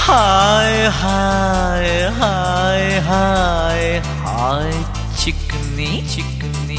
हाय हाय हाय हाय हाय चिकनी चिकनी।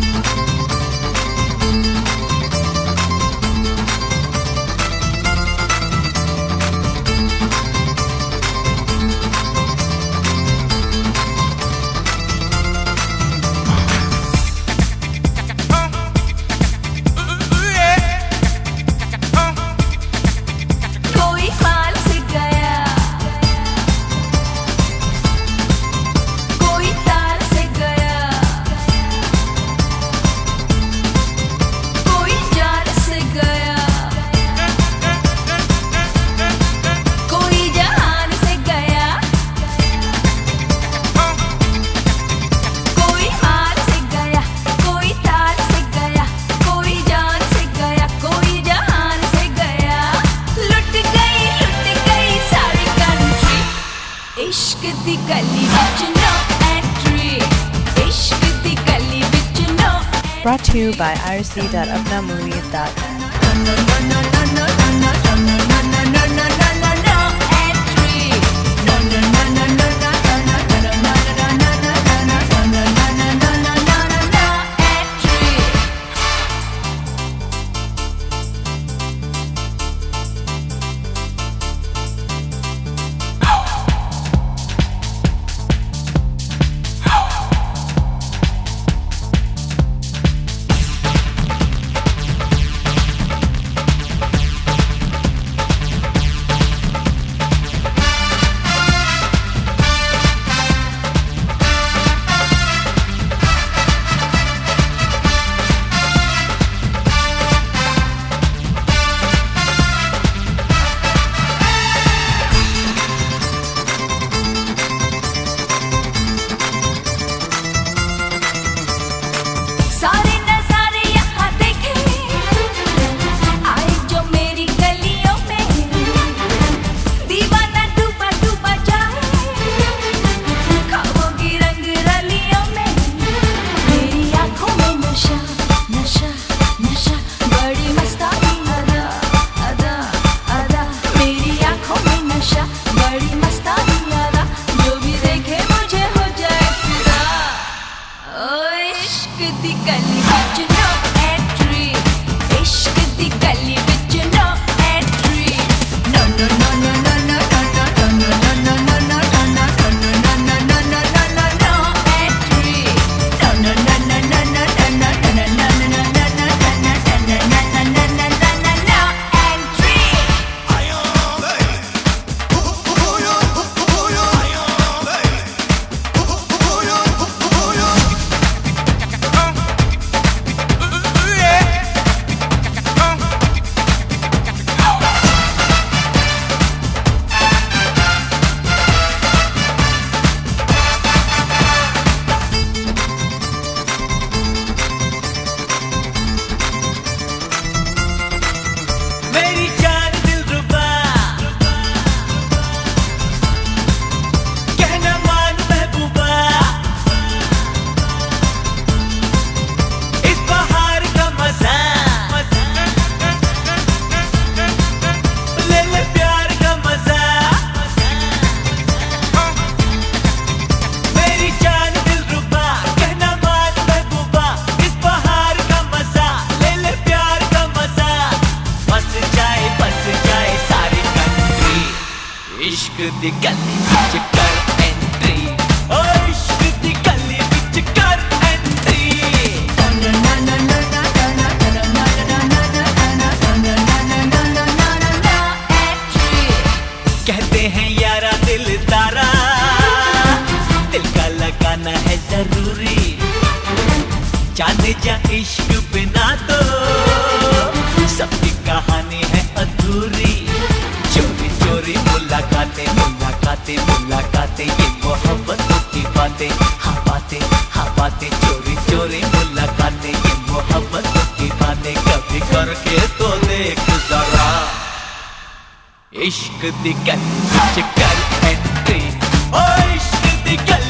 इश्क दी गली विच नो एंट्री, इश्क दी गली विच no. Brought to you by irc.upnamovies.net. सारे नजारे यहाँ देखे आए जो मेरी गलियों में, दीवाना डूबा डूबा जाए खाओगी रंग रलियों में। मेरी आंखों में नशा नशा नशा, बड़ी मस्तानी अदा अदा अदा। मेरी आंखों में नशा बड़ी मस्तानी अदा, जो भी देखे मुझे हो जाए फिदा। ओ इश्क दी गली विच नो एंट्री, इश्क दी गली विच no entry. No no no no no no no no no no no no entry. No no no no no no no entry. मेरी जान दिलरुबा कहना मान महबूबा, इस बहार का मजा ले ले प्यार का मजा। मेरी जान दिलरुबा कहना मान महबूबा, इस बहार का मजा ले ले प्यार का मजा। बस जाए सारी कंट्री, इश्क दी गली विच कर एंट्री। ओ इश्क दी गली विच कर एंट्री। कहते हैं यारा दिल तारा, दिल का लगाना है जरूरी। जाने जा इश्क बिना तो सबकी कहानी है अधूरी। चोरी चोरी मुलाकातें मुलाकातें मुलाकातें, ये मोहब्बत की बातें, हाँ बातें। चोरी चोरी मुलाकातें, ये मोहब्बत की बातें। कभी करके तो देख जरा, इश्क दी गली विच कर एंट्री। ओ इश्क दी गली